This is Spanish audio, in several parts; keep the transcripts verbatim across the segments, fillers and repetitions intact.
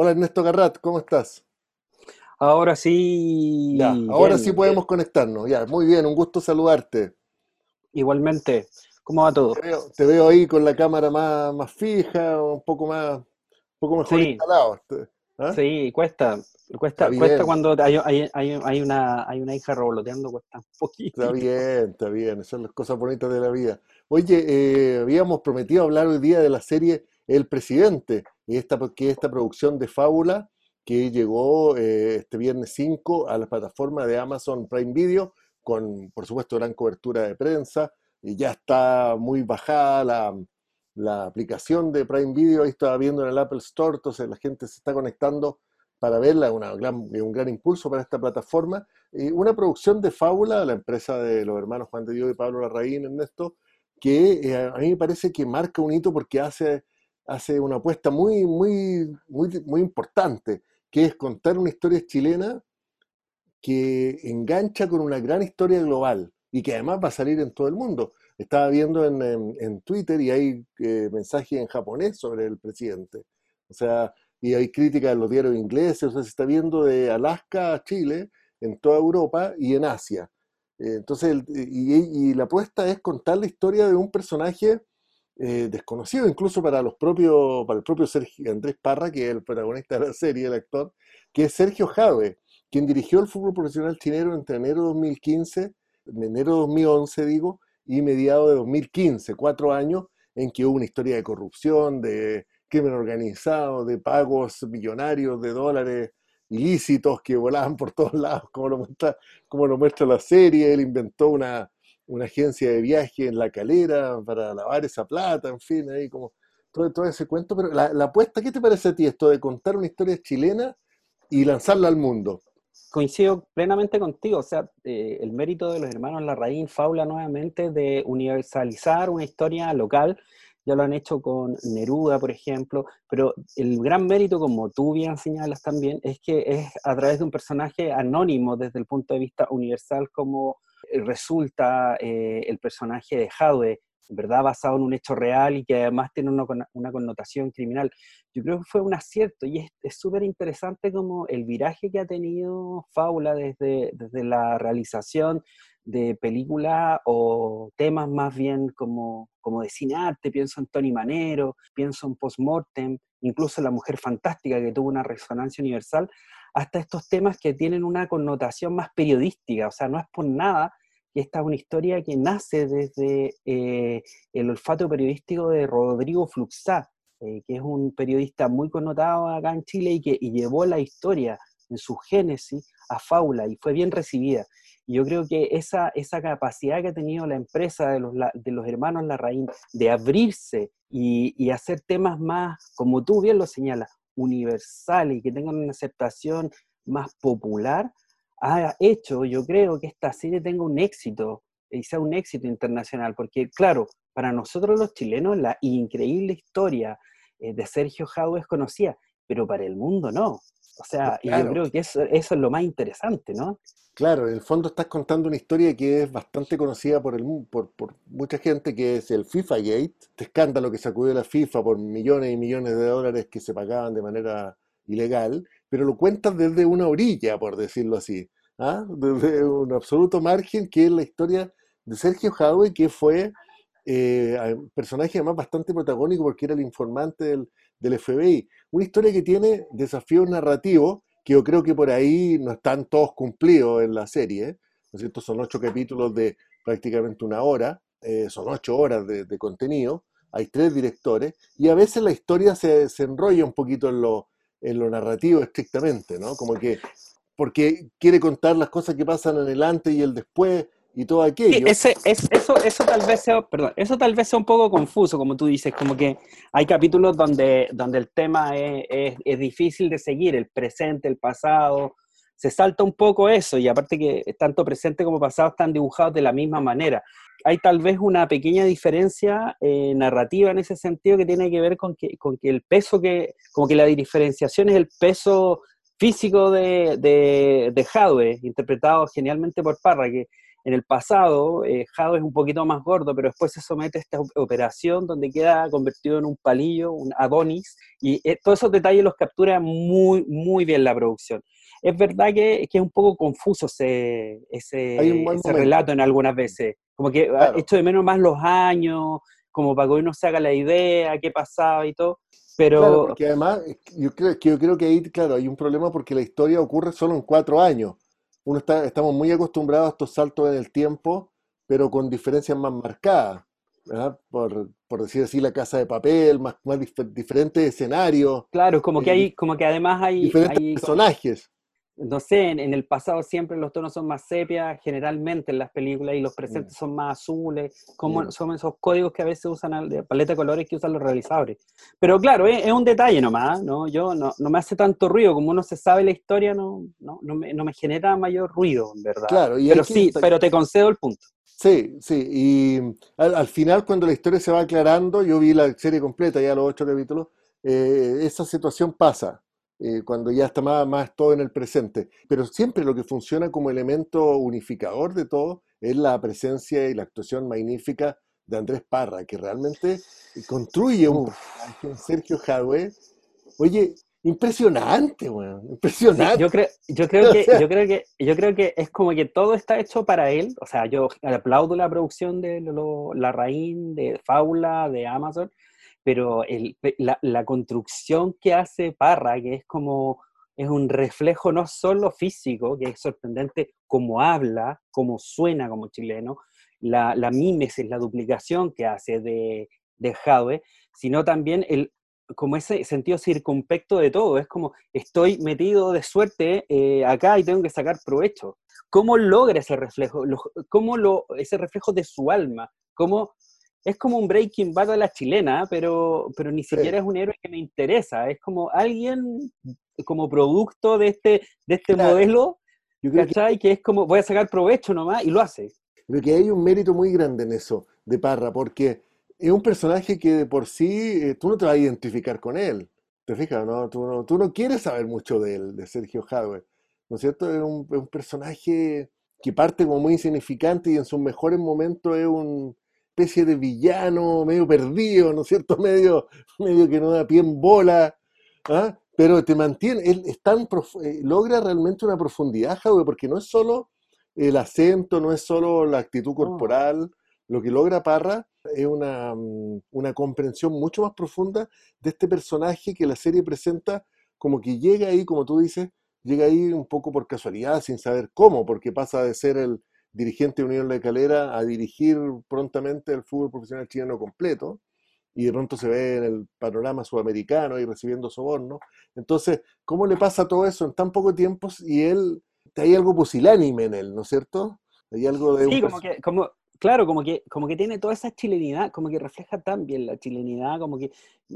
Hola Ernesto Garrat, ¿cómo estás? Ahora Ya, sí, ahora sí bien, podemos conectarnos. Ya, muy bien, un gusto saludarte. igualmente. ¿Cómo va todo? Te veo, te veo ahí con la cámara más, más fija, un poco más, un poco mejor Sí, instalado. Te- ¿Ah? sí, cuesta, Está cuesta, cuesta bien, cuando hay, hay, hay, hay una, hay una hija revoloteando, cuesta un está poquitito. bien, está bien. Esas son las cosas bonitas de la vida. Oye, eh, habíamos prometido hablar hoy día de la serie El Presidente, esta, que es esta producción de Fábula que llegó eh, este viernes cinco a la plataforma de Amazon Prime Video, con, por supuesto, gran cobertura de prensa. Y ya está muy bajada la, la aplicación de Prime Video, ahí estaba viendo en el Apple Store, entonces la gente se está conectando para verla, una gran, un gran impulso para esta plataforma. Eh, una producción de Fábula, la empresa de los hermanos Juan de Dios y Pablo Larraín, Ernesto, que eh, a mí me parece que marca un hito porque hace, hace una apuesta muy, muy, muy, muy importante, que es contar una historia chilena que engancha con una gran historia global y que además va a salir en todo el mundo. Estaba viendo en, en- en Twitter y hay eh, mensajes en japonés sobre el presidente. O sea, y hay críticas en los diarios ingleses, o sea, se está viendo de Alaska a Chile, en toda Europa y en Asia. Eh, entonces, el- y, y la apuesta es contar la historia de un personaje eh, desconocido incluso para los propios, para el propio Sergio Andrés Parra, que es el protagonista de la serie, el actor, que es Sergio Jadwe, quien dirigió el fútbol profesional chileno entre enero de dos mil quince, en enero de dos mil once digo, y mediados de dos mil quince, cuatro años en que hubo una historia de corrupción, de crimen organizado, de pagos millonarios de dólares ilícitos que volaban por todos lados, como lo muestra, como lo muestra la serie. Él inventó una, una agencia de viaje en La Calera para lavar esa plata, en fin, ahí como todo, todo ese cuento. Pero la, la apuesta, ¿qué te parece a ti esto de contar una historia chilena y lanzarla al mundo? Coincido plenamente contigo, o sea, eh, el mérito de los hermanos Larraín Fábula nuevamente de universalizar una historia local, ya lo han hecho con Neruda, por ejemplo, pero el gran mérito, como tú bien señalas también, es que es a través de un personaje anónimo desde el punto de vista universal como eh, resulta eh, el personaje de Jadwe, ¿verdad? Basado en un hecho real y que además tiene una, una connotación criminal. Yo creo que fue un acierto y es súper interesante como el viraje que ha tenido Fábula desde, desde la realización de películas o temas más bien como, como de cinearte. Pienso en Tony Manero, pienso en Postmortem, incluso La Mujer Fantástica, que tuvo una resonancia universal, hasta estos temas que tienen una connotación más periodística. O sea, no es por nada que esta es una historia que nace desde eh, el olfato periodístico de Rodrigo Fluxá, eh, que es un periodista muy connotado acá en Chile y que y llevó la historia en su génesis a Fábula y fue bien recibida. Y yo creo que esa, esa capacidad que ha tenido la empresa de los, de los hermanos Larraín de abrirse y, y hacer temas más, como tú bien lo señalas, universales y que tengan una aceptación más popular, ha hecho, yo creo, que esta serie tenga un éxito y sea un éxito internacional, porque claro, para nosotros los chilenos la increíble historia eh, de Sergio Jau es conocida, pero para el mundo no. O No, sea, y yo claro, creo que eso, eso es lo más interesante, ¿no? claro, en el fondo estás contando una historia que es bastante conocida por, el, mu- por, por mucha gente, que es el FIFA Gate, este escándalo que sacudió la FIFA por millones y millones de dólares que se pagaban de manera ilegal, pero lo cuentas desde una orilla, por decirlo así, ¿ah? Desde un absoluto margen, que es la historia de Sergio Jadwe, que fue eh, a- personaje además bastante protagónico porque era el informante del, del F B I. Una historia que tiene desafíos narrativos que yo creo que por ahí no están todos cumplidos en la serie, ¿eh? ¿No es cierto? Son ocho capítulos de prácticamente una hora, eh, son ocho horas de, de contenido, hay tres directores, y a veces la historia se, se enrolla un poquito en lo, en lo narrativo estrictamente, ¿no? Como que porque quiere contar las cosas que pasan en el antes y el después y todo Sí, aquello. ese, es, eso, eso tal vez sea, perdón, eso tal vez sea un poco confuso, como tú dices, como que hay capítulos donde, donde el tema es, es, es difícil de seguir, el presente, el pasado, se salta un poco eso, y aparte que tanto presente como pasado están dibujados de la misma manera. Hay tal vez una pequeña diferencia eh, narrativa en ese sentido que tiene que ver con que, con que el peso que, como que la diferenciación es el peso físico de, de, de Jadwe, interpretado genialmente por Parra, que en el pasado, eh, Jado es un poquito más gordo, pero después se somete a esta operación donde queda convertido en un palillo, un Adonis, y eh, todos esos detalles los captura muy, muy bien la producción. Es verdad que, que es un poco confuso ese, Hay un ese, buen ese momento, relato en algunas veces, como que ha claro. hecho de menos más los años, como para que uno se haga la idea, qué pasaba y todo, Claro, pero porque además eh, yo creo, que yo creo que ahí, claro, hay un problema porque la historia ocurre solo en cuatro años. Uno está, estamos muy acostumbrados a estos saltos en el tiempo, pero con diferencias más marcadas, ¿verdad? Por, por decir así, La Casa de Papel, más, más dif- diferentes escenarios, claro, como que eh, hay, como que además hay, diferentes hay personajes. no sé, en, en el pasado siempre los tonos son más sepia, generalmente en las películas, y los Mm, presentes son más azules, como mm. son esos códigos que a veces usan, al- de paleta de colores que usan los realizadores. Pero claro, es, es un detalle nomás, ¿no? Yo no, no me hace tanto ruido, como uno se sabe la historia, no, no, no me, no me genera mayor ruido, en verdad. Claro, y hay Pero que sí, destacar. pero te concedo el punto. Sí, sí, y al, al final cuando la historia se va aclarando, yo vi la serie completa, ya los ocho capítulos, eh, esa situación pasa, eh, cuando ya está más, más todo en el presente. Pero siempre lo que funciona como elemento unificador de todo es la presencia y la actuación magnífica de Andrés Parra, que realmente construye un Uf. personaje, un Sergio Jadwe, oye, impresionante, weón, Sí, yo impresionante. creo, yo creo O que, sea, yo creo que, yo creo que es como que todo está hecho para él. O sea, yo aplaudo la producción de lo, La Raín, de Fábula, de Amazon, pero el, la, la construcción que hace Parra, que es como, es un reflejo no solo físico, que es sorprendente cómo habla, cómo suena como chileno, la, la mímesis, la duplicación que hace de, de Jadwe, sino también el, como ese sentido circunspecto de todo. Es como, estoy metido de suerte eh, acá y tengo que sacar provecho. ¿Cómo logra ese reflejo? Lo, ¿Cómo lo, ese reflejo de su alma? ¿Cómo, es como un Breaking Bad a la chilena, pero, pero ni siquiera sí, es un héroe que me interesa? Es como alguien como producto de este, de este claro, modelo, yo creo que ¿cachai? Que es como, voy a sacar provecho nomás, y lo hace. Creo que hay un mérito muy grande en eso de Parra, porque es un personaje que de por sí eh, tú no te vas a identificar con él. ¿Te fijas, no? Tú no, tú no quieres saber mucho de él, de Sergio Jadwe, ¿no es cierto? Es un, es un personaje que parte como muy insignificante y en sus mejores momentos es una especie de villano medio perdido, ¿no es cierto? Medio, medio que no da pie en bola, ¿ah? Pero te mantiene, él es tan prof- eh, logra realmente una profundidad, Jadwe, porque no es solo el acento, no es solo la actitud Oh, corporal, lo que logra Parra es una, mm, una comprensión mucho más profunda de este personaje que la serie presenta como que llega ahí, como tú dices, llega ahí un poco por casualidad, sin saber cómo, porque pasa de ser el dirigente de Unión La Calera a dirigir prontamente el fútbol profesional chileno completo, y de pronto se ve en el panorama sudamericano y recibiendo sobornos. Entonces, ¿cómo le pasa todo eso en tan poco tiempo y él, hay algo pusilánime en él, ¿no es cierto? Hay algo de un sí, como personaje. que, como, claro, como que, como que tiene toda esa chilenidad, como que refleja tan bien la chilenidad, como que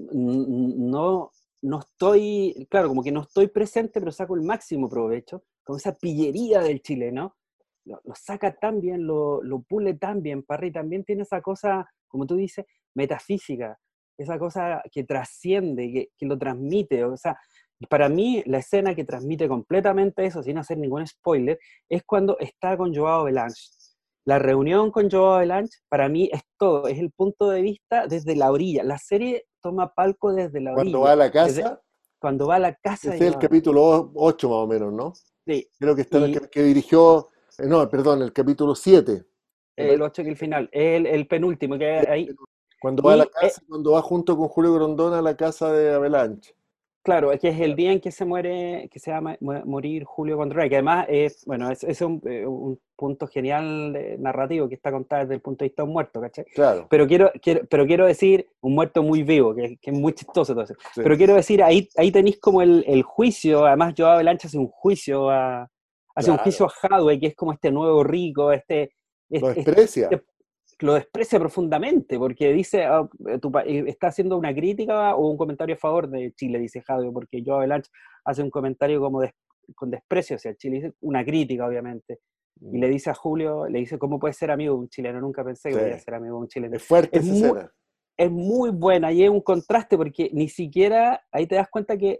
no, no estoy, claro, como que no estoy presente, pero saco el máximo provecho, como esa pillería del chileno, lo, lo saca tan bien, lo, lo pule tan bien, Parry también tiene esa cosa, como tú dices, metafísica, esa cosa que trasciende, que, que lo transmite, o sea, para mí la escena que transmite completamente eso, sin hacer ningún spoiler, es cuando está con Joao Belange. La reunión con Joao Belange para mí es todo, es el punto de vista desde la orilla. La serie toma palco desde la Cuando va orilla, a la desde casa, cuando va a la casa de ese es el Joao Belange. capítulo ocho más o menos, ¿no? Sí, Creo que está en el y que, que dirigió, eh, no, perdón, el capítulo siete. Me el parece ocho que el final, el, el penúltimo que hay que ahí. cuando va a la Y eh, casa, cuando va junto con Julio Grondona a la casa de Avalanche. claro, es que es el día en que se muere, que se va a mu- morir Julio Contreras, que además es, bueno, es, es un, eh, un punto genial de- narrativo que está contado desde el punto de vista de un muerto, ¿cachai? Claro, Pero quiero, quiero, pero quiero decir, un muerto muy vivo, que, que es muy chistoso todo eso. sí. Pero quiero decir, ahí, ahí tenéis como el, el juicio, además Joao Avalanche hace un juicio a, hace un juicio Claro. a Hadwe, que es como este nuevo rico, este, Lo este, desprecia. este lo desprecia profundamente, porque dice, oh, tu, está haciendo una crítica o un comentario a favor de Chile, dice Javier, porque Joao Belanch hace un comentario como de, con desprecio hacia Chile, dice una crítica, obviamente, y Mm, le dice a Julio, le dice, ¿cómo puede ser amigo de un chileno? Nunca pensé que sí. podía ser amigo de un chileno. Es fuerte Es esa muy, escena. es muy buena y es un contraste porque ni siquiera ahí te das cuenta que,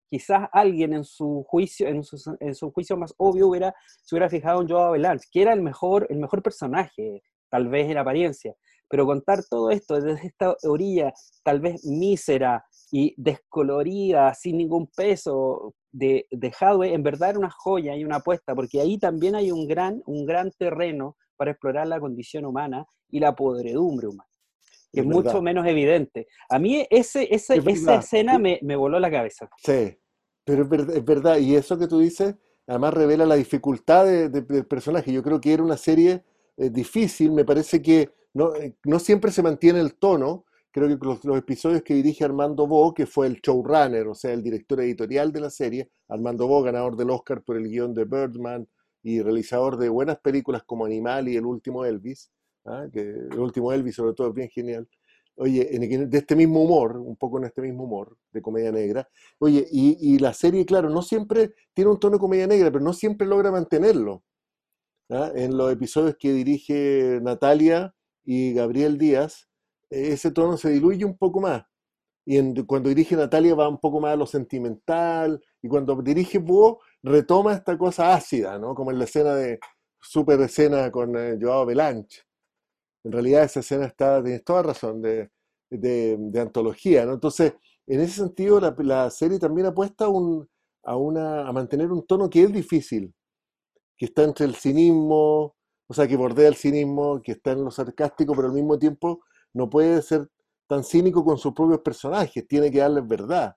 quizás alguien en su juicio, en su, en su juicio más obvio hubiera, se hubiera fijado en Joao Avalanche, que era el mejor, el mejor personaje, tal vez en apariencia, pero contar todo esto desde esta orilla, tal vez mísera y descolorida, sin ningún peso, de, de Hadwe, en verdad era una joya y una apuesta, porque ahí también hay un gran, un gran terreno para explorar la condición humana y la podredumbre humana, que Es es mucho verdad, menos evidente. A mí ese, ese, es esa verdad. escena me, me voló la cabeza. Sí, pero es verdad, es verdad. Y eso que tú dices, además revela la dificultad de- de- del personaje. Yo creo que era una serie eh, difícil. Me parece que no, eh, no siempre se mantiene el tono. Creo que los, los episodios que dirige Armando Bo, que fue el showrunner, o sea, el director editorial de la serie, Armando Bo, ganador del Oscar por el guión de Birdman y realizador de buenas películas como Animal y El último Elvis, ¿ah? Que el último Elvis sobre todo es bien genial. Oye, en- de este mismo humor, un poco en este mismo humor, de comedia negra. Oye, y, y la serie, claro, no siempre tiene un tono de comedia negra, pero no siempre logra mantenerlo. ¿Ah? En los episodios que dirige Natalia y Gabriel Díaz, eh, ese tono se diluye un poco más. Y en- cuando dirige Natalia va un poco más a lo sentimental, y cuando dirige Búho retoma esta cosa ácida, ¿no? Como en la escena de, super escena con eh, Joao Belanche. En realidad esa escena está, tienes toda razón, de, de, de antología, ¿no? Entonces, en ese sentido, la, la serie también apuesta un, a, una, a mantener un tono que es difícil, que está entre el cinismo, o sea, que bordea el cinismo, que está en lo sarcástico, pero al mismo tiempo no puede ser tan cínico con sus propios personajes, tiene que darles verdad.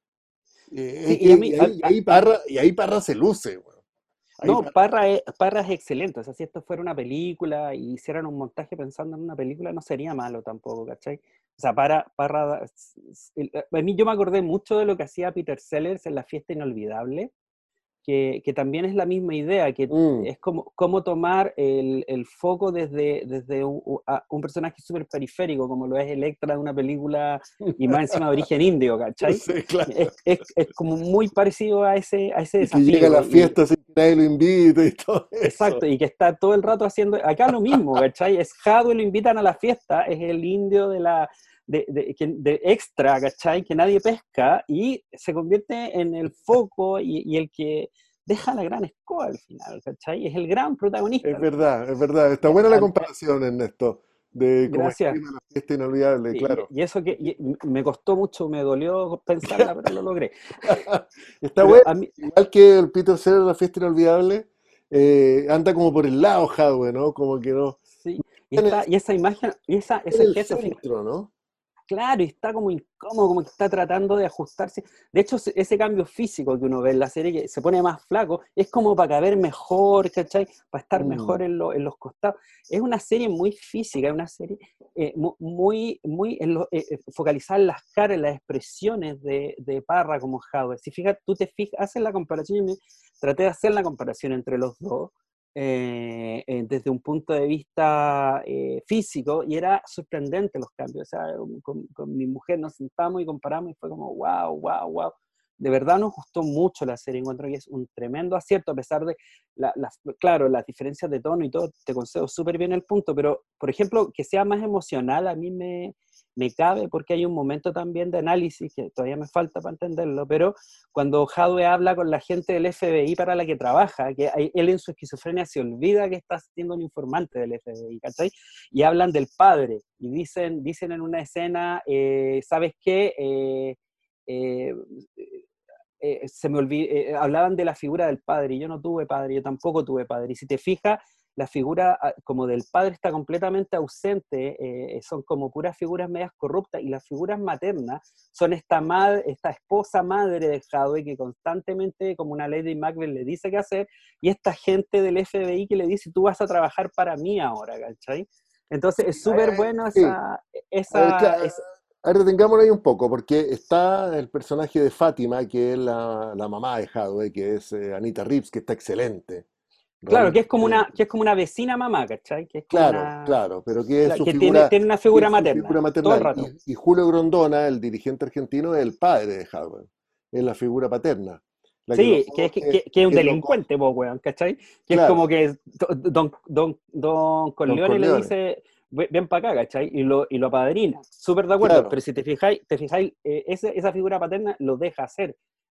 Eh, Sí, es y a que, mí, y, a, ahí, y a, ahí Parra, y ahí Parra se luce, bueno. Ahí no, Parra, Parra es, Parra es excelente. O sea, si esto fuera una película y hicieran un montaje pensando en una película, no sería malo tampoco, ¿cachai? O sea, Parra, Parra, a mí yo me acordé mucho de lo que hacía Peter Sellers en La Fiesta Inolvidable, que, que también es la misma idea, que mm, es como, como tomar el, el foco desde, desde un, un personaje súper periférico, como lo es Electra de una película y más encima de origen indio, ¿cachai? sí, claro. Es, es, es como muy parecido a ese, a ese Y que llega a desafío. las Y, fiestas sin que nadie lo invite y todo eso. exacto, y que está todo el rato haciendo, acá lo mismo, ¿cachai? Es Jadwe, lo invitan a la fiesta, es el indio de la, de, de, de extra, ¿cachai? Que nadie pesca y se convierte en el foco y, y el que deja la gran escoba al final, ¿cachai? Es el gran protagonista Es al final. verdad, es verdad. Está Y a- buena la a- comparación, Ernesto, de cómo Gracias. esgrima la fiesta inolvidable, Y, claro. y eso que y me costó mucho, me dolió pensarla, pero lo logré. Está Pero bueno. a mí, Igual que el Peter Sellers, la fiesta inolvidable, eh, anda como por el lado, Hadwe, ¿no? Como que no. sí, y, En el, está, y esa imagen, y esa, en ese el gesto final. centro, ¿no? Claro, y está como incómodo, como que está tratando de ajustarse. De hecho, ese cambio físico que uno ve en la serie, que se pone más flaco, es como para caber mejor, ¿cachai? Para estar Mm, mejor en, lo, en los costados. Es una serie muy física, es una serie eh, muy, muy en lo, eh, focalizada en las caras, en las expresiones de, de Parra como Howard. Si fijas, tú te fijas, haces la comparación, y me, traté de hacer la comparación entre los dos, eh, eh, desde un punto de vista eh, físico, y era sorprendente los cambios. O sea, con, con mi mujer nos sentamos y comparamos y fue como, wow, wow, wow. De verdad nos gustó mucho la serie, encuentro que es un tremendo acierto, a pesar de, la, la, claro, las diferencias de tono y todo, te concedo súper bien el punto, pero, por ejemplo, que sea más emocional a mí me, me cabe, porque hay un momento también de análisis que todavía me falta para entenderlo, pero cuando Hadwe habla con la gente del F B I para la que trabaja, que hay, él en su esquizofrenia se olvida que está siendo un informante del F B I, ¿cachai? Y hablan del padre, y dicen, dicen en una escena, eh, ¿sabes qué? Eh, eh, eh, se me olvidó, eh, hablaban de la figura del padre, y yo no tuve padre, yo tampoco tuve padre, y si te fijas, la figura ah, como del padre está completamente ausente, eh, son como puras figuras medias corruptas, y las figuras maternas son esta, madre, esta esposa madre de Hadwe que constantemente, como una Lady Macbeth, le dice qué hacer, y esta gente del F B I que le dice, tú vas a trabajar para mí ahora, ¿cachai? Entonces es súper eh, bueno sí. esa, A ver, esa, cla- esa, a ver, detengámonos ahí un poco, porque está el personaje de Fátima, que es la, la mamá de Hadwe, que es eh, Anita Reeves, que está excelente. claro, que es como Realmente, una, que es como una vecina mamá, ¿cachai? Que es como claro, una, claro, pero que es su que tiene, figura, tiene una que figura es su figura materna, todo el maternal. rato. Y, y Julio Grondona, el dirigente argentino, es el padre de Hadwe, es la figura paterna, la que lo, Sí, que es, que, coge, que- que es un que lo coge, delincuente, po, weón, ¿cachai? Que es como claro, que Don, don, don Don Corleone le Corleone, dice, "Ven ven para acá", ¿cachai? Y lo, y lo apadrina. Súper de acuerdo, claro, pero si te fijáis, te fijáis eh, ese- esa figura paterna lo deja hacer.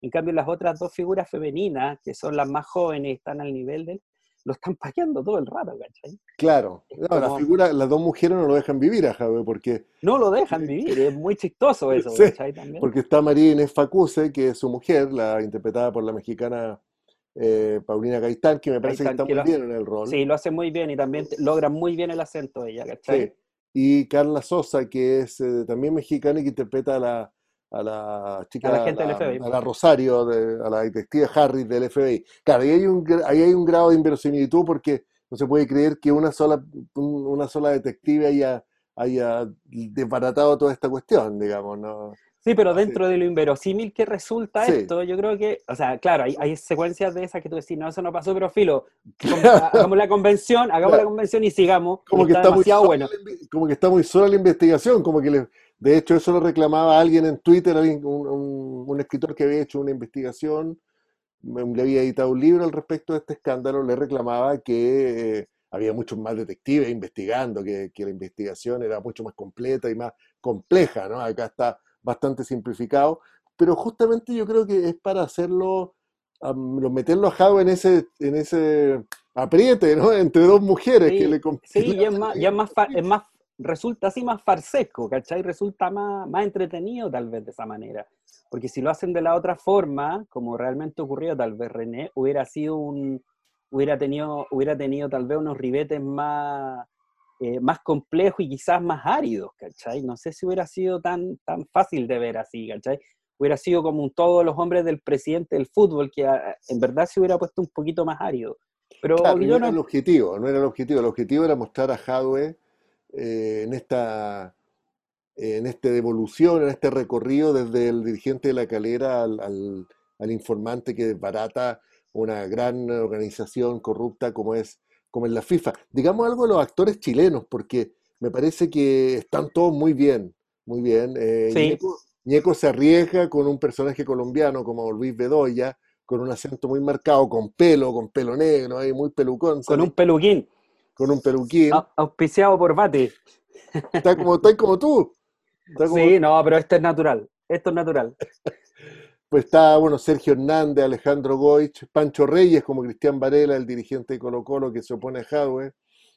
En cambio, las otras dos figuras femeninas, que son las más jóvenes y están al nivel de él, lo están paqueando todo el rato, ¿cachai? Claro, Es no, la como, figura, las dos mujeres no lo dejan vivir a Jadwe porque, no lo dejan vivir, es muy chistoso eso, sí, ¿cachai? También. porque está María Inés Facuse, que es su mujer, la interpretada por la mexicana eh, Paulina Gaitán, que me Ahí parece que están, está que muy lo hace, bien en el rol. sí, lo hace muy bien y también te- logra muy bien el acento de ella, Sí. ¿cachai? Y Carla Sosa, que es eh, también mexicana y que interpreta a la, a la A la chica, a gente del la, F B I. a la Rosario, de- a la detective Harris del F B I. Claro, ahí hay un, gra- ahí hay un grado de inverosimilitud porque no se puede creer que una sola, un- una sola detective haya, haya desbaratado toda esta cuestión, digamos, ¿no? Sí, pero Hace- dentro de lo inverosímil que resulta sí. esto, yo creo que, o sea, claro, hay, hay secuencias de esas que tú decís, no, eso no pasó, pero filo, con- ha- hagamos la convención, hagamos la Claro. convención y sigamos, y Como que está está muy demasiado sola bueno. la, inve- como que está muy sola la investigación, como que le, de hecho eso lo reclamaba alguien en Twitter, alguien- un, un- un escritor que había hecho una investigación, mm, le había editado un libro al respecto de este escándalo, le reclamaba que eh, había muchos más detectives investigando, que, que la investigación era mucho más completa y más compleja, ¿no? Acá está bastante simplificado, pero justamente yo creo que es para hacerlo, am, lo- meterlo a Jado en ese, en ese apriete, ¿no? Entre dos mujeres que Sí, le, com- que le sí, y es hacen la más, vida ya es más más, fa- es difícil. más, resulta así más farsesco, ¿cachai? Resulta más, más entretenido tal vez de esa manera. Porque si lo hacen de la otra forma, como realmente ocurrió, tal vez René hubiera sido un, hubiera tenido, hubiera tenido tal vez unos ribetes más, eh, más complejos y quizás más áridos, ¿cachai? No sé si hubiera sido tan, tan fácil de ver así, ¿cachai? Hubiera sido como un todos los hombres del presidente del fútbol, que a- en verdad se hubiera puesto un poquito más árido. Pero Claro, y no yo era el no. objetivo, no era el objetivo, el objetivo era mostrar a Jadwe eh, en esta en esta devolución, en este recorrido desde el dirigente de la calera al, al, al informante que desbarata una gran organización corrupta como es, como es la FIFA. Digamos algo de los actores chilenos, porque me parece que están todos muy bien, muy bien. Eh, Sí, Ñeco, Ñeco se arriesga con un personaje colombiano como Luis Bedoya, con un acento muy marcado, con pelo, con pelo negro, ahí muy pelucón, con sale un peluquín, con un peluquín. au- auspiciado por Bate. Está como, está como tú, está como Sí, no, pero esto es natural. Esto es natural. pues está, bueno, Sergio Hernández, Alejandro Goich, Pancho Reyes como Cristian Varela, el dirigente de Colo Colo que se opone a Jadwe.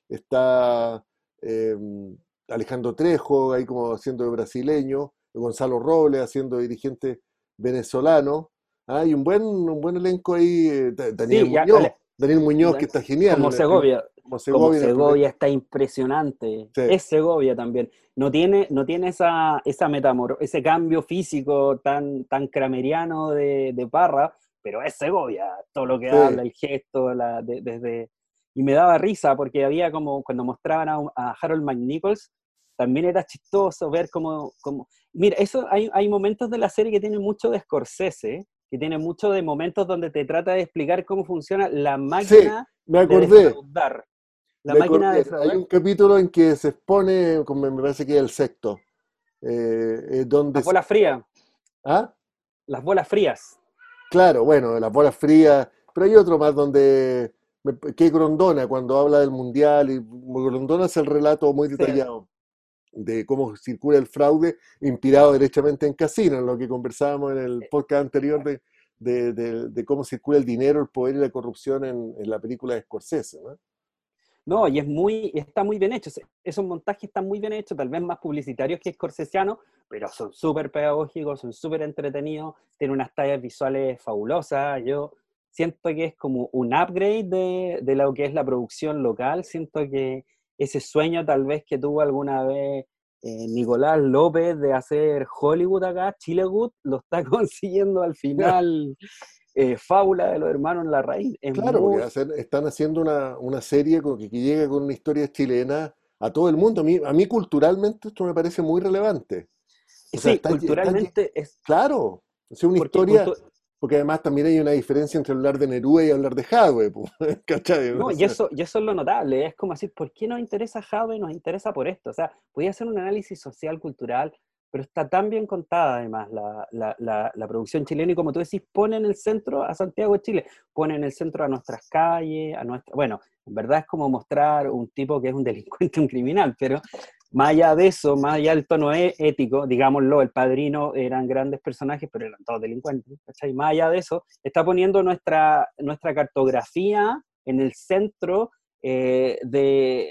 Está eh, Alejandro Trejo, ahí como haciendo de brasileño, Gonzalo Robles haciendo de dirigente venezolano. Hay un buen, un buen elenco ahí, eh, Da- Daniel Sí, ya, Muñoz, ale- Daniel Muñoz que Dan- está genial como en el primer, Segovia. como Como Segovia en el primer. Segovia está impresionante. Sí, Es Segovia también. No tiene, no tiene esa, esa metamor ese cambio físico tan, tan krameriano de, de Parra, pero es Segovia. Todo lo que sí, habla, el gesto, la, de- desde. Y me daba risa porque había como, cuando mostraban a, a Harold McNichols, también era chistoso ver cómo. cómo... Mira, eso hay, hay momentos de la serie que tienen mucho de Scorsese, que tiene mucho de momentos donde te trata de explicar cómo funciona la sí, máquina me de acordé, defraudar. La me máquina de acordé. Hay defraudar, un capítulo en que se expone, como me parece que es el sexto, eh, eh, donde las se... bolas frías, ¿Ah? las bolas frías. Claro, bueno, las bolas frías, pero hay otro más donde, me- que Grondona, cuando habla del Mundial, y Grondona hace el relato muy Sí. detallado de cómo circula el fraude, inspirado derechamente en Casino, en lo que conversábamos en el podcast anterior de, de, de- de cómo circula el dinero, el poder y la corrupción en, en la película de Scorsese, ¿no? No, y es muy, está muy bien hecho. Esos montajes están muy bien hechos, tal vez más publicitarios que scorsesianos, pero son súper pedagógicos, son súper entretenidos, tienen unas tallas visuales fabulosas. Yo siento que es como un upgrade de, de lo que es la producción local. Siento que ese sueño tal vez que tuvo alguna vez eh, Nicolás López de hacer Hollywood acá, Chilewood, lo está consiguiendo al final. Eh, Fábula de los hermanos Larraín es Claro, porque muy. hacen- están haciendo una, una serie con- que, que llega con una historia chilena a todo el mundo. A mí, a mí culturalmente esto me parece muy relevante. O sea, Sí, está, lle- está lle- culturalmente es. claro, es una Porque historia, cultu- porque además también hay una diferencia entre hablar de Neruda y hablar de Jadwe, po, ¿cachai? No, O y sea, eso, y eso es lo notable, es como decir, ¿por qué nos interesa Jave? Nos interesa por esto. O sea, podía hacer un análisis social, cultural, pero está tan bien contada además la, la, la, la producción chilena y como tú decís, pone en el centro a Santiago de Chile, pone en el centro a nuestras calles, a nuestra, bueno, en verdad es como mostrar un tipo que es un delincuente, un criminal, pero, más allá de eso, más allá del tono é- ético, digámoslo, El Padrino eran grandes personajes, pero eran todos delincuentes, ¿cachai? Más allá de eso, está poniendo nuestra, nuestra cartografía en el centro eh, de,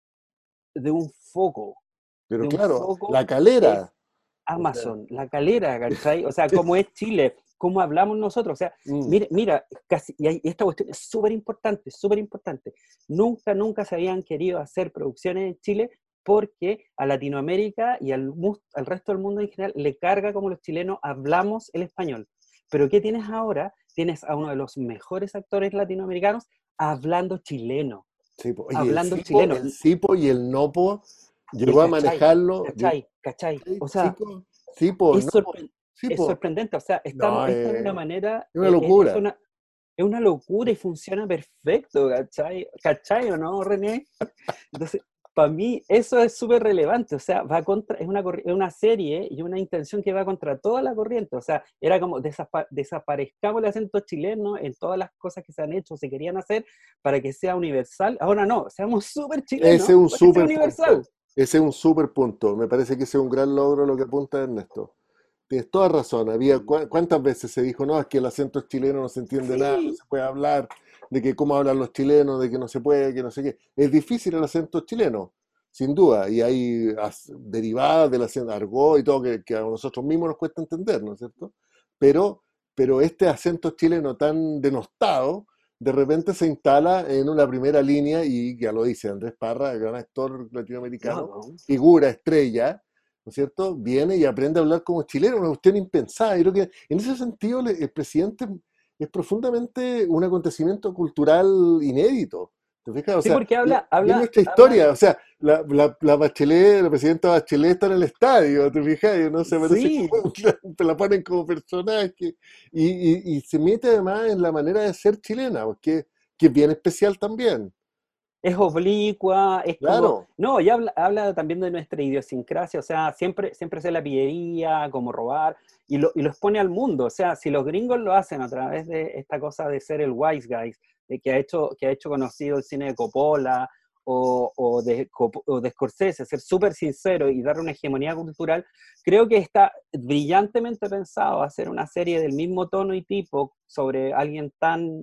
de un foco, Pero de un claro, foco La que es Calera, o sea, Amazon, la calera, ¿cachai? O sea, cómo es Chile, cómo hablamos nosotros. O sea, mm, mira, mira casi, y hay- esta cuestión es súper importante, súper importante. Nunca, nunca se habían querido hacer producciones en Chile porque a Latinoamérica y al, mus- al resto del mundo en general le carga como los chilenos hablamos el español. Pero ¿qué tienes ahora? Tienes a uno de los mejores actores latinoamericanos hablando chileno, sí, po. Oye, el hablando Sipo, chileno. el Sipo y el Nopo Y el llegó a cachai, manejarlo, llegó- cachai, cachai. ¿cachai? O sea, Sipo, Sipo, es, Nopo, sorpre- es Sipo, sorprendente, o sea, estamos, no, esta es eh, una manera, es una eh, eh, es locura. una, es una locura y funciona perfecto, ¿cachai? ¿Cachai o no, René? Entonces, para mí eso es súper relevante, o sea, va contra, es una, corri- es una serie y una intención que va contra toda la corriente, o sea, era como desapa- desaparezcamos el acento chileno en todas las cosas que se han hecho, se querían hacer para que sea universal, ahora no, seamos súper Ese chilenos es un para que sea super universal. punto. Ese es un super punto. Me parece que ese es un gran logro lo que apunta Ernesto. Tienes toda razón. Había, ¿cu- ¿cuántas veces se dijo, no, es que el acento chileno no se entiende nada, no Sí, se puede hablar, de que cómo hablan los chilenos, de que no se puede, que no sé qué? Es difícil el acento chileno, sin duda, y hay as- derivadas del acento argot y todo que, que a nosotros mismos nos cuesta entender, ¿no es cierto? Pero, pero este acento chileno tan denostado, de repente se instala en una primera línea y ya lo dice Andrés Parra, gran actor latinoamericano, no, figura, estrella, ¿no es cierto? Viene y aprende a hablar como chileno, una cuestión impensada. Yo creo que en ese sentido le- el presidente es profundamente un acontecimiento cultural inédito. ¿Te fijas? O sí, sea, porque y, habla, y en habla, nuestra habla, historia, o sea, la, la, la Bachelet, la presidenta Bachelet está en el estadio, ¿te fijas? Y no se parece sí, como, te la ponen como personaje. Y, y, y se mete además en la manera de ser chilena, porque, que es bien especial también. es oblicua, es como, Claro, no, y habla, habla también de nuestra idiosincrasia, o sea, siempre, siempre se la pillería, como robar, y lo, y lo expone al mundo, o sea, si los gringos lo hacen a través de esta cosa de ser el wise guy, de que, ha hecho, que ha hecho conocido el cine de Coppola, o, o, de, o de Scorsese, ser súper sincero y dar una hegemonía cultural, creo que está brillantemente pensado hacer una serie del mismo tono y tipo sobre alguien tan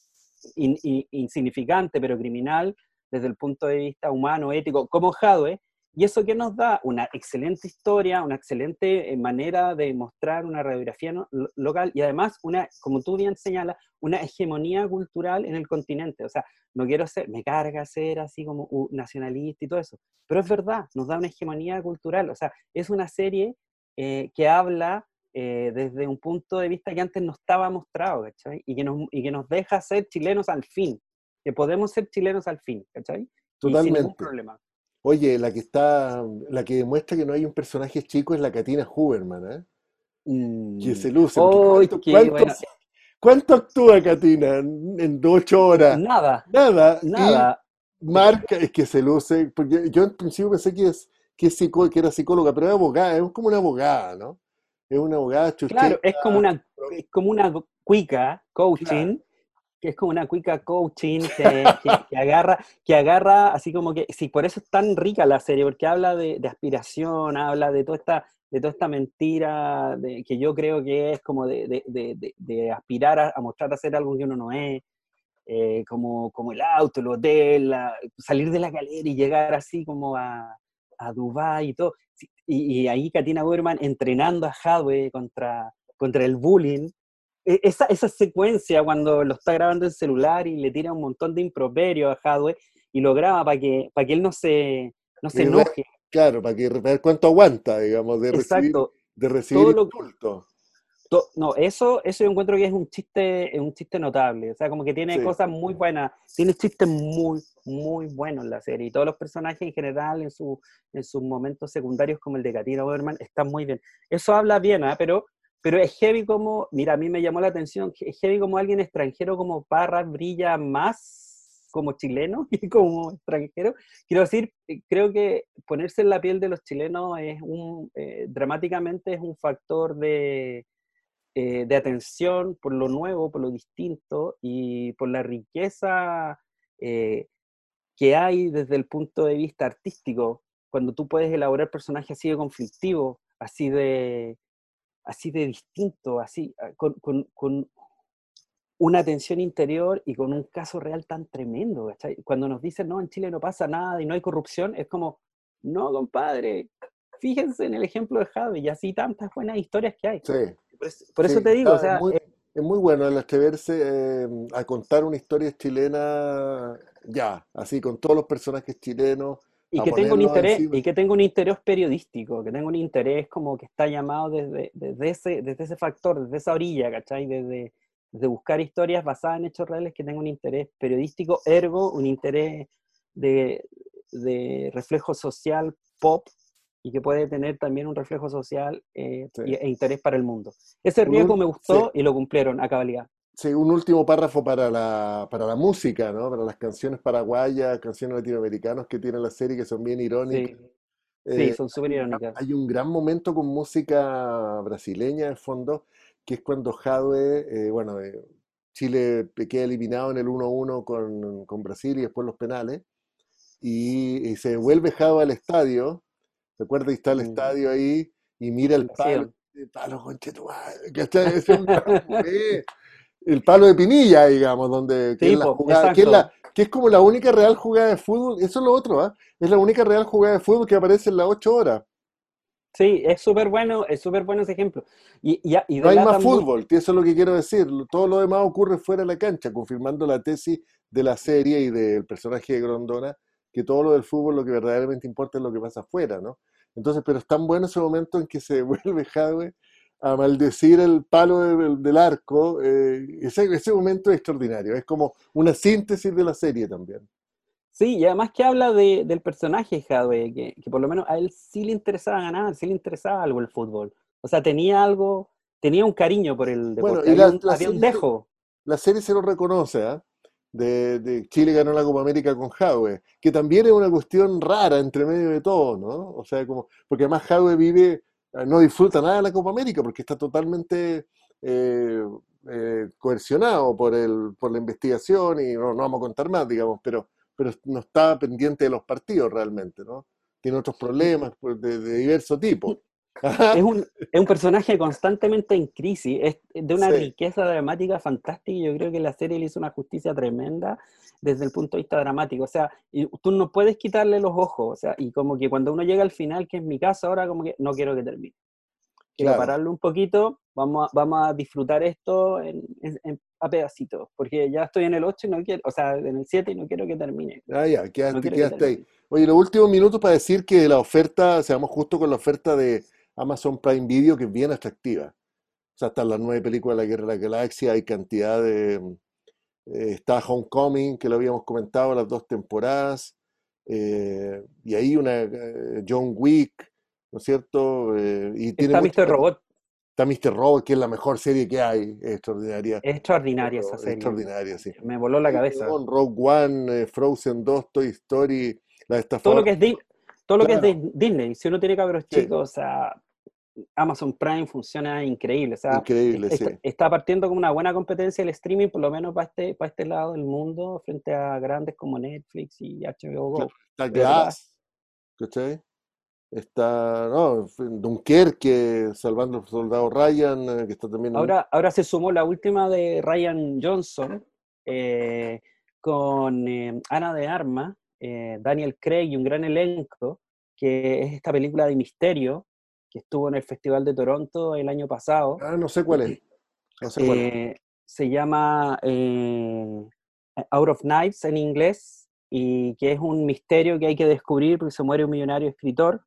in, in, insignificante, pero criminal, desde el punto de vista humano, ético, como Jadwe, y eso que nos da una excelente historia, una excelente manera de mostrar una radiografía no, local y además, una, como tú bien señalas, una hegemonía cultural en el continente. O sea, no quiero ser, me carga ser así como uh, nacionalista y todo eso, pero es verdad, nos da una hegemonía cultural. O sea, es una serie eh, que habla eh, desde un punto de vista que antes no estaba mostrado, ¿cachai? Y que, nos, y que nos deja ser chilenos al fin, que podemos ser chilenos al fin, ¿cachai? Y sin ningún totalmente. problema. Oye, la que está, la que demuestra que no hay un personaje chico es la Katina Huberman, ¿eh? Que Mm. se luce, porque ¡Oh, ¿cuánto, qué cuánto, bueno! cuánto actúa Katina en, en ocho horas? Nada, Nada, y nada. marca, es que se luce, porque yo en principio pensé que, es, que, es psicó- que era psicóloga, pero es abogada, es como una abogada, ¿no? Es una abogada Claro, es como chucheta, una, es como una cuica claro, coaching, que es como una cuica coaching que, que, que agarra, que agarra así como que, sí, por eso es tan rica la serie, porque habla de, de aspiración, habla de toda esta, de toda esta mentira de, que yo creo que es como de, de, de, de- de aspirar a, a mostrar a ser algo que uno no es, eh, como, como el auto, el hotel, la- salir de la galera y llegar así como a, a Dubái y todo. Sí, Y, y ahí Katina Burman entrenando a Hadwe contra, contra el bullying. E- Esa, esa secuencia cuando lo está grabando en celular y le tira un montón de improperio a Hadwe y lo graba para que, para que él no se, no se y re- enoje. claro, para que para ver cuánto aguanta, digamos, de recibir, Exacto. de recibir Todo lo, insultos. To- no, eso, eso yo encuentro que es un chiste, es un chiste notable. O sea, como que tiene Sí, cosas muy buenas, tiene chistes muy, muy buenos en la serie. Y todos los personajes en general, en, su, en sus momentos secundarios, como el de Katina Oberman, están muy bien. Eso habla bien, ¿ah? Pero, pero es heavy como, mira, a mí me llamó la atención, que es heavy como alguien extranjero como Parra brilla más como chileno y como extranjero. Quiero decir, eh, creo que ponerse en la piel de los chilenos es un, eh, dramáticamente es un factor de eh, de atención por lo nuevo, por lo distinto y por la riqueza eh, que hay desde el punto de vista artístico. cuando tú puedes elaborar personajes así de conflictivos, así de, así de distintos, así, ah, con, con, con una tensión interior y con un caso real tan tremendo, ¿cachai? Cuando nos dicen, no, en Chile no pasa nada y no hay corrupción, es como, no, compadre, fíjense en el ejemplo de Jave y así tantas buenas historias que hay. Sí, Por eso, por sí, eso te digo, o está, es sea, muy, eh, es muy bueno el atreverse eh, a contar una historia chilena ya, así con todos los personajes chilenos, y a que tengo un ponerlos interés, encima. y que tengo un interés periodístico, que tengo un interés como que está llamado desde, desde, ese, desde ese factor, desde esa orilla, ¿cachai? Desde, desde buscar historias basadas en hechos reales, que tengo un interés periodístico, ergo, un interés de, de reflejo social pop, y que puede tener también un reflejo social eh, Sí. y- e interés para el mundo. Ese Un, riesgo ul- me sí, gustó y lo cumplieron a cabalidad. sí, un último párrafo para la, para la música, ¿no? Para las canciones paraguayas, canciones latinoamericanas que tiene la serie que son bien irónicas. Sí, sí, Eh, son súper hay un gran, irónicas. hay un gran momento con música brasileña de fondo, que es cuando Jadwe, eh, bueno, eh, Chile queda eliminado en el uno uno con, con Brasil y después los penales, y, y se vuelve Jadwe al estadio, recuerda y está el Mm, estadio ahí, y mira el el palo, vacío. el palo, conchetumadre, ¿cachai? Ese es un gran momento. El palo de Pinilla, digamos, donde, que es Sí, la pues, jugada, que es la, exacto. que es como la única real jugada de fútbol, eso es lo otro, ¿ah? Es la única real jugada de fútbol que aparece en las ocho horas. Sí, es súper bueno, es súper bueno ese ejemplo. Y, y, y No hay más delata mucho. fútbol, que eso es lo que quiero decir. Todo lo demás ocurre fuera de la cancha, confirmando la tesis de la serie y del personaje de Grondona, que todo lo del fútbol lo que verdaderamente importa es lo que pasa afuera, ¿no? Entonces, pero es tan bueno ese momento en que se vuelve Jadwe a maldecir el palo del, del arco. Eh, ese, ese momento es extraordinario, es como una síntesis de la serie también. Sí, y además que habla de, del personaje Jadwe, que, que por lo menos a él sí le interesaba ganar, sí le interesaba algo el fútbol. O sea, tenía algo, tenía un cariño por el Bueno, deporte, y había la, un, la había un serie se, dejo. la serie se lo reconoce, ¿ah? De, de Chile ganó la Copa América con Jadwe, que también es una cuestión rara entre medio de todo, ¿no? O sea, como, porque además Jadwe vive, eh, no disfruta nada de la Copa América porque está totalmente eh, eh, coercionado por el, por la investigación y no, no vamos a contar más, digamos, pero, pero no está pendiente de los partidos realmente, ¿no? Tiene otros problemas pues, de, de diverso tipo. Es Ajá, un, es un personaje constantemente en crisis, es de una sí, riqueza dramática fantástica, y yo creo que la serie le hizo una justicia tremenda desde el punto de vista dramático. O sea, y tú no puedes quitarle los ojos, o sea, y como que cuando uno llega al final, que es mi caso ahora, como que no quiero que termine. Quiero claro. pararlo un poquito, vamos a, vamos a disfrutar esto en, en- en- a pedacitos, porque ya estoy en el ocho y no quiero, o sea, en el siete y no quiero que termine, Ah, ya, no quedaste, quiero que quedaste ahí. termine. Oye, los últimos minutos para decir que la oferta, seamos justo con la oferta de Amazon Prime Video, que es bien atractiva. O sea, están las nueve películas de la Guerra de la Galaxia, hay cantidad de... eh, está Homecoming, que lo habíamos comentado, las dos temporadas, eh, y ahí una eh, John Wick, ¿no es cierto? Eh, y tiene Está mucho... míster Robot, Está míster Robot, que es la mejor serie que hay, es extraordinaria, es extraordinaria esa pero serie, extraordinaria, sí. me voló la Rey cabeza. León, Rogue One, eh, Frozen dos, Toy Story, La todo lo estafadora. que es Di- todo lo que es Claro, de Disney, si uno tiene cabros sí, chicos, o sea, Amazon Prime funciona increíble, o sea, es- increíble, es- sí. está partiendo como una buena competencia el streaming, por lo menos para este, para este lado del mundo, frente a grandes como Netflix y H B O Claro, Go. está De verdad. Glass, ¿cachai? Está, no, en fin, Dunkerque, Salvando al Soldado Ryan, eh, que está también en... Ahora, ahora se sumó la última de Ryan Johnson, eh, con eh, Ana de Armas, eh, Daniel Craig y un gran elenco, que es esta película de misterio que estuvo en el Festival de Toronto el año pasado. Ah, no sé cuál es, no sé cuál es. Eh, Se llama eh, Out of Knives en inglés, y que es un misterio que hay que descubrir porque se muere un millonario escritor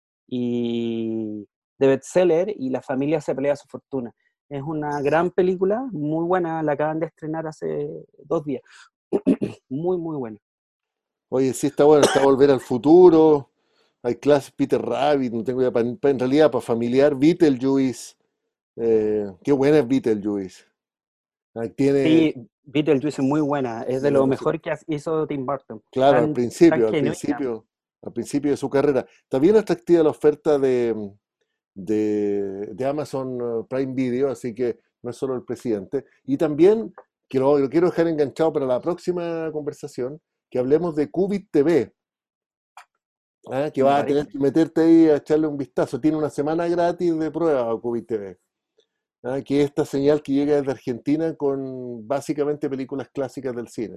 y de bestseller, y la familia se pelea su fortuna. Es una gran película, muy buena, la acaban de estrenar hace dos días. Muy, muy buena. Oye, sí está bueno, está Volver al Futuro, hay clase Peter Rabbit, no tengo ya, pa- pa- en realidad para familiar, Beetlejuice, eh, qué buena es Beetlejuice. Ahí tiene, Sí, Beetlejuice es muy buena, es de tiene lo música. mejor que hizo Tim Burton. Claro, al Tan, tan principio, al genuina. principio, al principio de su carrera. También atractiva la oferta de, de, de Amazon eh, Prime Video, así que no es solo el presidente. Y también, que lo, lo quiero dejar enganchado para la próxima conversación, que hablemos de Qubit T V, Ah, que me vas a tener parece. que meterte ahí a echarle un vistazo. Tiene una semana gratis de prueba a Cubi T V. Ah, que es esta señal que llega desde Argentina con básicamente películas clásicas del cine.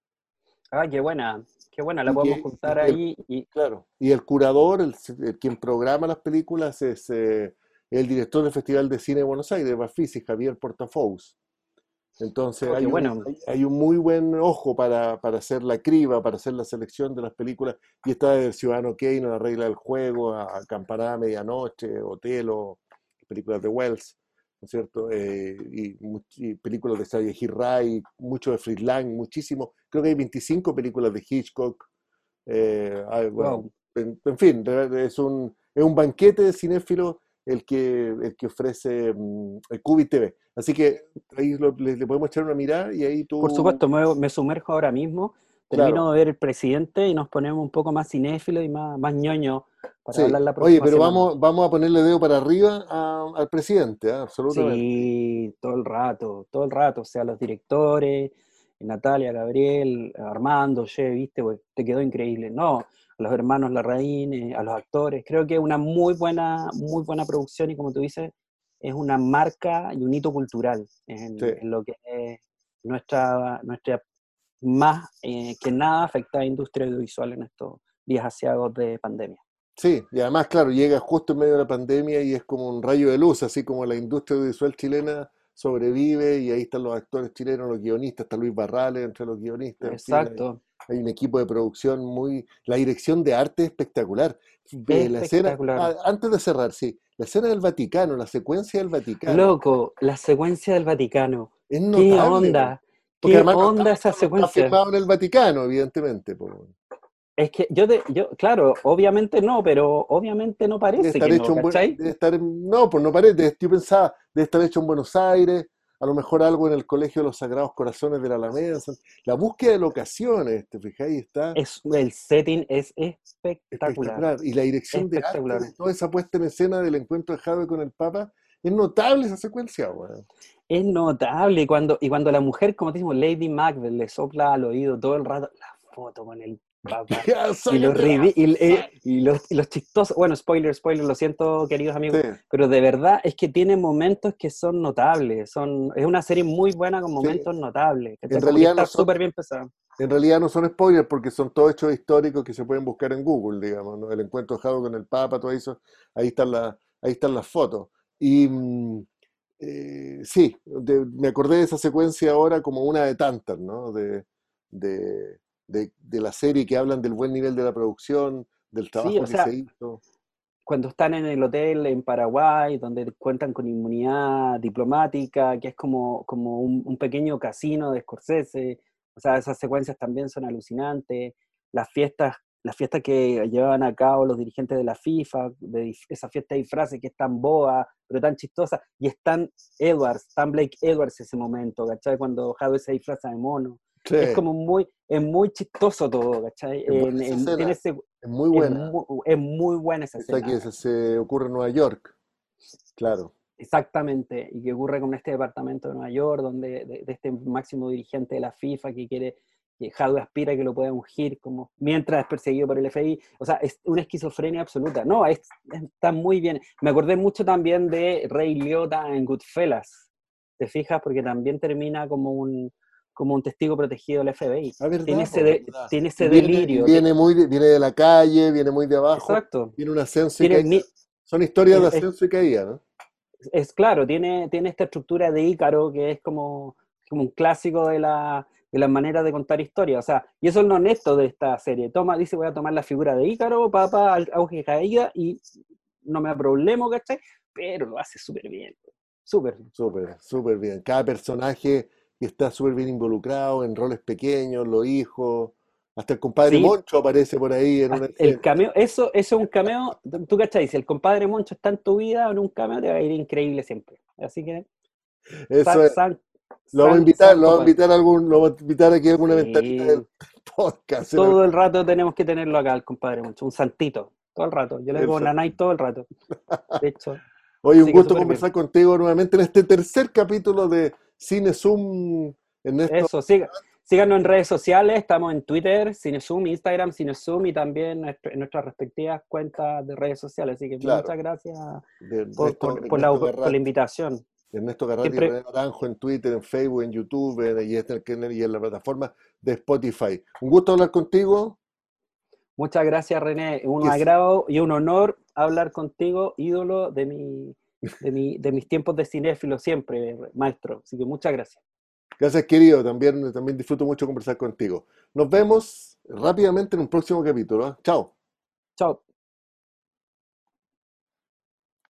Ah, qué buena, qué buena, la Y podemos que, y juntar que el, ahí y, claro, y el curador, el, el quien programa las películas es eh, el director del Festival de Cine de Buenos Aires, Bafisi, Javier Portafous. Entonces oh, qué hay un, bueno. hay, hay un muy buen ojo para, para hacer la criba, para hacer la selección de las películas. Y está el Ciudadano Kane, La Regla del Juego, a, a Campanada Medianoche, Otelo, películas de Wells, ¿no es cierto? Eh, y, much- y películas de Satyajit Ray, mucho de Fritz Lang, muchísimo. Creo que hay veinticinco películas de Hitchcock. Eh, hay- bueno, Wow. en, en fin, re- es un, es un banquete de cinéfilo el que, el que ofrece mm, el Cubi T V. Así que ahí lo- le, le podemos echar una mirada y ahí Por tú, supuesto, me, me sumerjo ahora mismo, claro, termino de ver El Presidente y nos ponemos un poco más cinéfilos y más, más ñoño para sí. hablar la Oye, próxima pero semana. vamos, vamos a ponerle dedo para arriba a- al presidente, ¿ah? Absolutamente. Sí, todo el rato, todo el rato, o sea, los directores, Natalia, Gabriel, Armando, Che, viste, pues, te quedó increíble. No, a los hermanos Larraín, eh, a los actores, creo que es una muy buena, muy buena producción y como tú dices, es una marca y un hito cultural Sí, en, en lo que es nuestra, nuestra más eh, que nada afectada industria audiovisual en estos días asiagos de pandemia. sí, y además, claro, llega justo en medio de la pandemia y es como un rayo de luz, así como la industria audiovisual chilena sobrevive y ahí están los actores chilenos, los guionistas, está Luis Barrales entre los guionistas, en fin, hay, Exacto, hay un equipo de producción muy... La dirección de arte es espectacular. Ve la escena, espectacular. ah, antes de cerrar, sí, la escena del Vaticano, la secuencia del Vaticano, Loco, la secuencia del Vaticano. es ¿Qué notable, po. onda? Porque ¿Qué además no está, onda esa no está secuencia? filmado en el Vaticano, evidentemente, po. Es que yo, te, yo, claro, obviamente no, pero obviamente no Debe parece estar que no, hecho en Buen- ¿cachai? debe estar en- no, pues no parece, yo pensaba, debe estar hecho en Buenos Aires, a lo mejor algo en el Colegio de los Sagrados Corazones de la Alameda, en San- la búsqueda de locaciones, te fijáis, está Es, el setting es espectacular, espectacular. Y la dirección de arte de espectacular. toda esa puesta en escena del encuentro de Jadwe con el Papa, es notable esa secuencia, weón. Es notable y cuando, y cuando la mujer, como te decimos, Lady Macbeth, le sopla al oído todo el rato la foto con el papá Ya, y los, sácate la- ridi- y, y- y los, y los chistosos, bueno, spoiler, spoiler, lo siento, queridos Sí, amigos, pero de verdad es que tiene momentos que son notables, son, es una serie muy buena con sí. momentos notables, En ¿cachai? Como que realidad no está son, súper bien pesada. en realidad no son spoilers porque son todos hechos históricos que se pueden buscar en Google, digamos, ¿no? El encuentro de Jadwe con el Papa, todo eso, ahí están, la, ahí están las fotos. Y mm, eh, sí, de- me acordé de esa secuencia ahora como una de tantas, ¿no? De, de, de- de la serie que hablan del buen nivel de la producción, del Sí, o trabajo que se sea, hizo. cuando están en el hotel en Paraguay, donde cuentan con inmunidad diplomática, que es como, como un, un pequeño casino de Scorsese, o sea, esas secuencias también son alucinantes, las fiestas, las fiestas que llevaban a cabo los dirigentes de la FIFA, de dif- esa fiesta de disfraces que es tan boa, pero tan chistosa, y están Edwards, tan Blake Edwards ese momento, ¿cachai? Cuando Hadwe se disfraza de mono. Sí, Es es como muy, es muy chistoso todo, ¿cachai? buena En- esa en- tiene escena, ese, es muy es, buena. mu- es muy buena esa Esa escena. que se, se ocurre en Nueva York, claro. Exactamente, y que ocurre con este departamento de Nueva York, donde de, de este máximo dirigente de la FIFA que quiere, que Jadwe aspira a que lo pueda ungir como mientras es perseguido por el F B I. O sea, es una esquizofrenia absoluta. No, es, está muy bien. Me acordé mucho también de Ray Liotta en Goodfellas, ¿te fijas? Porque también termina como un, como un testigo protegido del F B I. Ah, Tiene verdad, ese, po, de- verdad. tiene Y ese viene, y delirio. ti- viene muy de, viene de la calle, viene muy de abajo, exacto. tiene un ascenso y Tiene, caída. mi- Son historias de es, es ascenso y caída, ¿no? es claro, tiene, tiene esta estructura de Ícaro que es como, como un clásico de la, de la manera de contar historias. O sea, y eso es lo honesto de esta serie. Toma, dice, voy a tomar la figura de Ícaro, papá, al- auge y caída, y no me da problema, ¿cachai? Pero lo hace súper bien, súper bien. Súper, súper bien. Cada personaje que está súper bien involucrado en roles pequeños, los hijos, hasta el compadre Sí, Moncho aparece por ahí en una hasta el escena. cameo, eso, eso es un cameo, tú cachai, si el compadre Moncho está en tu vida en un cameo, te va a ir increíble siempre. Así que, Eso San, es. San, Lo vamos a San, invitar, lo Santo vamos a Padre. invitar a algún, lo vamos a invitar aquí a alguna ventanita del Sí, podcast en todo algún el rato tenemos que tenerlo acá, el compadre Moncho, un santito, todo el rato. Yo le el digo nanay Santi. todo el rato, de hecho. Oye, un Así que gusto súper bien. conversar contigo nuevamente en este tercer capítulo de Cine Zoom, Ernesto. Eso, siga. Síganos en redes sociales, estamos en Twitter, CineZoom, Instagram, CineZoom y también en nuestras respectivas cuentas de redes sociales. Así que muchas Claro, gracias de por, Ernesto, por, por la, Ernesto por la Carrat, invitación. Ernesto Carrat y Siempre, René Naranjo en Twitter, en Facebook, en YouTube en- y, este- y en la plataforma de Spotify. Un gusto hablar contigo. muchas gracias, René. Un Que, se- agrado y un honor hablar contigo, ídolo de, mi, de, mi, de mis tiempos de cinéfilo siempre, maestro. Así que muchas gracias. Gracias, querido. También, también disfruto mucho conversar contigo. Nos vemos rápidamente en un próximo capítulo. ¿Eh? Chao. Chao.